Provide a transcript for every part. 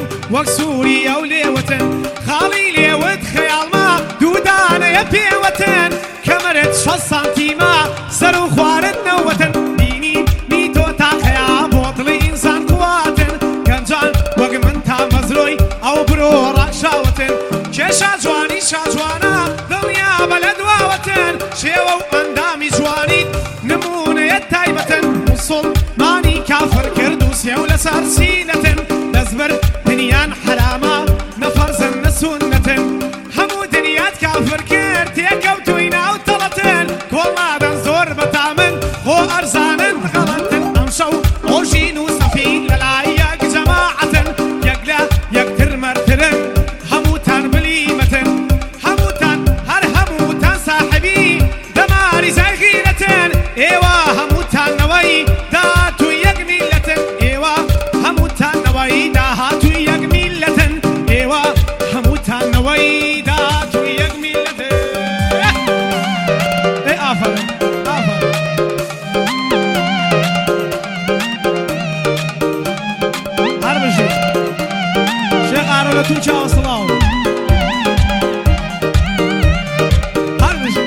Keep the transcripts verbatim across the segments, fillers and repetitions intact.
وەکسووری ئەو لێوەتن خاڵی لێوت خەیاڵما دوودانەیە پێوەتن کەمەرت شەش سانتیمە سەر و خوارت نەوەتن بینی میتۆ تاقەیە بۆ دڵی ئینسان قواتن گەنجان وەک من تا مەزرۆی ئەو برۆ ڕەشاوەتن کێشا جوانی شاجوانە دڵنیا بە لە دواوەتن شێوە و ئەندامی جوانیت نمونەیە تایبەتن موسڵمانی کافر کرد و سێو لەسەر سینەتن دەستبەر دنیان حرامە نەفەرزن نەسونەتن هەموو دنیات کافر کرد تێکەوتووی ناو تەڵەتن کۆڵادەن زۆر بەتامن خۆ ئەرزانن غەڵەتن ئەمشەو ڕۆژین و سەفین لەلای یەک جەماعەتن یەک لە یەکتر مەرترن هەمووتان بلیمەتن هەمووتان هەر هەمووتان ساحبی دەماری زەرگیرەتن ئێوە هەمووتانەوەی داهاتووی یەک میلەتن ئێوە هەمووتانەوەی داهاتووی یەک میلەتن ئێوە هەمووتانەوەی داهاتووی یەک میلەتن ئێ ئافەرن ئافەرن هەر بژێ شێخ ئارۆ لە توی چاوە سڵاو هەر بژێ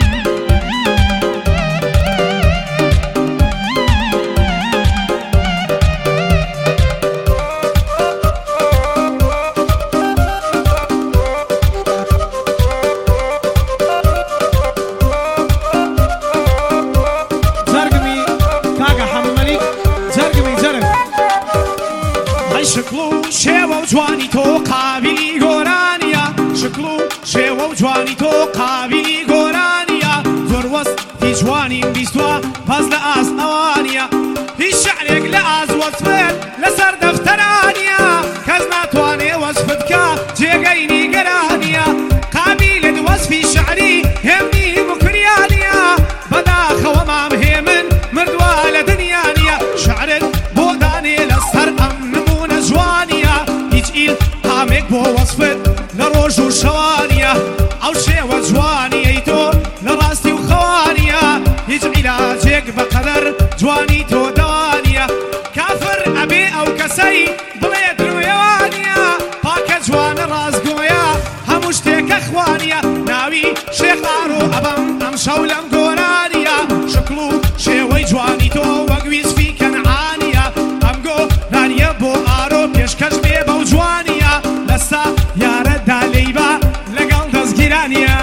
شکل و شێوە و جوانی تۆ قابلی گۆرانیە شکل و شێوە و جوانی تۆ قابلی گۆرانیە زۆر وەستی جوانیم بیستوە پەس لە ئاس ئەوانیە هیچ شعرێک لە ئاز وەسفت لەسەر دەفتەرانیە کەس ناتوانێ وەسفت کە جێگەی نیگەرانیە قابلت وەسفی شعری هێمنی مکریانیە بەداخەوە مام هێمن مردووە لە دنیانیە شعرت بۆ دانێ لەسەر ئەم جوانیە هیچ ئیلهامێک بۆ وەسفت لە ڕۆژ و شەوانیە ئەو شێوە جوانیەی تۆ لە ڕاستی و خەوانیە هیچ عیلاجێک بەقەدەر جوانی تۆ دەوانیە کافر ئەبێ ئەو کەسەی بڵێ دروێوانیە پاکە جوانە ڕازگۆیە هەموو شتێکە خوانیە ناوی شێخ ئارۆ ئەبەم ئەم شەو لەم گۆرانیە شکل و شێوەی جوانی تۆ وەک ویسفی کەنعانیە ئەم گۆرانیە بۆ پێشکەش بێ بەو جوانیە لەستا یارەدا لەیبا لەگەڵ دەستگیرانیە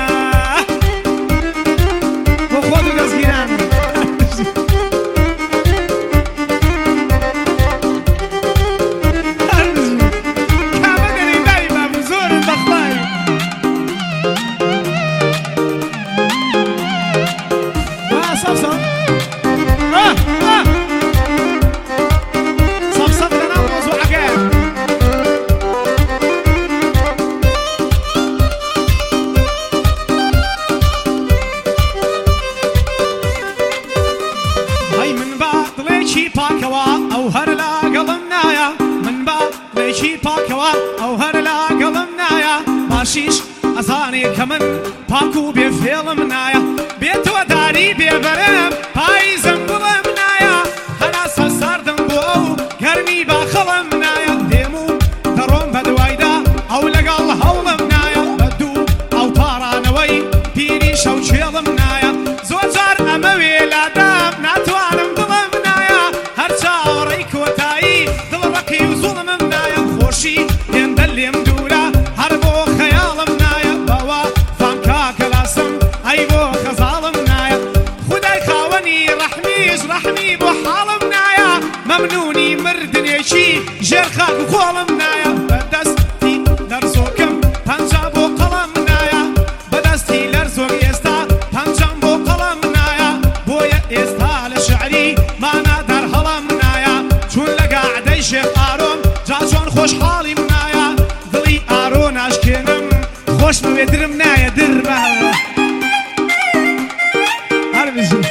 بۆ خۆت و دەستگیران کامە گەریبایی بابم زۆرم بەخوای وا سەبسە ئەو هەر لاگەڵم نایە من با لێکی پاکەوە ئەو هەر لاگەڵم نایە باشیش ئەزانێ کە من پاک و بێفێڵم نایە بێتەوە داری بێبەرم پاییزم بڵم نایە هەناسە ساردم بۆ ئەو گەرمی باخەڵم نایە دێم و دەڕۆم بە دوایدا ئەو لەگەڵ هەوڵم نایە بە دوو ئەو پارانەوەی پیری شەو چێڵم نایە زۆر جار ئەمە وێلادام ناتوانم دڵم نایە هەر چاوەڕێی کۆتایی دڵڕەقی و زوڵمم نایە خۆشی هێندە لێم دوورە هەر بۆ خەیاڵم نایە بەوە فامکا کەلاسم ئەی بۆ خەزاڵم نایە خودای خاوەنی ڕەحمیش ڕەحمی بۆ حاڵم نایە مەمنونی مردنێکی ژێر خاک و خۆڵم نایە بەدەستی لەرزۆکم پەنجا بۆ قەڵەم نایە بەدەستی لەرزۆک ئێستا پەنجەم بۆ قەڵەم نایە بۆیە ئێستا لە شعری مانە دەرهەڵەم نایە چون لە گاعدەی شێخ ئارۆم جا چۆن خۆشحاڵیم نایە دڵی ئارۆ ناشکێنم خۆشمە وێترم نایە در بە هەر بژی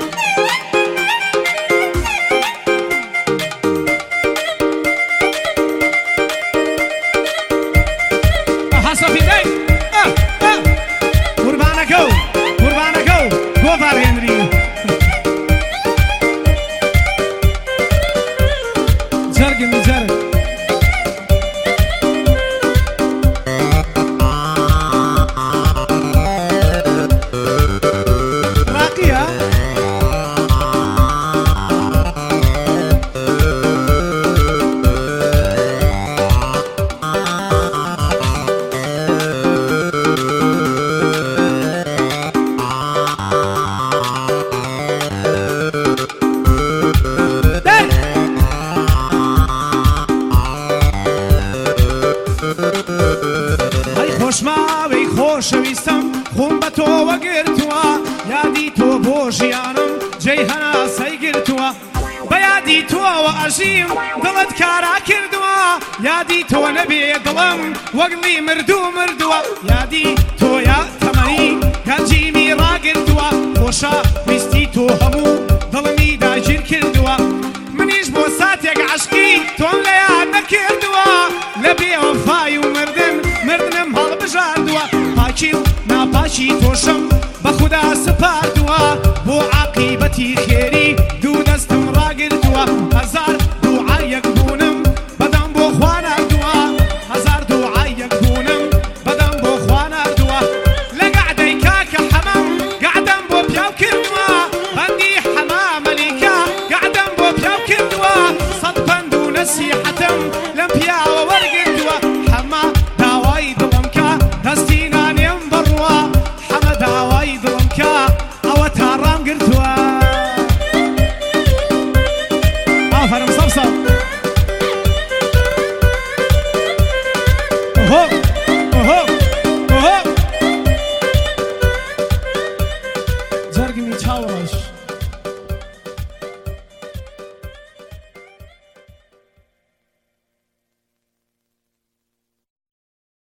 حەسەفیدەی قوربانەکە و قوربانەکە و گۆڤار هێنری جەرگم جەرگ تۆ وەگرتووە یادی تۆ بۆ ژیانم جێی هەناسەی گرتووە بە یادی تۆوە ئەژیم دڵت کارا کردووە یادی تۆ نەبێ دڵم وەگڵی مردوو مردووە یادی تۆ یا تەمەنی گەنجیمی ڕاگرتووە خۆشە ویستی تۆ هەموو دڵمی داگیر کردووە منیش بۆ ساتێک عەشقی تۆم لە یاد نەکردووە لە بێوەفای و مردن مردنم هەڵبژاردووە پاکی و ناپاکی تۆشم بە خودا سپاردووە بۆ عاقیبەتی خێری دوو دەستم ڕاگرتووە هەزار دووعایەک بوونم بەدەم بۆ خوا ناردووە هەزار دووعایەک بوونم بەدەم بۆ خوا ناردووە لە گەعدەی کاکە حەمەم گەعدەم بۆ پیاو کردووە بەندی حەمامەلیکا گەعدەم بۆ پیاو کردووە سەد پەند و نەسیحەتم لەم پیاوە وەرگرتووە حەما داوای دڵم کە دەستی نانێم بڕوە حەمە داوای دڵم کە ئەوە تا ڕام گرتووە ئافەرم سەمسەم ئۆهۆ ئۆهۆ ئۆهۆ جەرگمی چاوەڕەش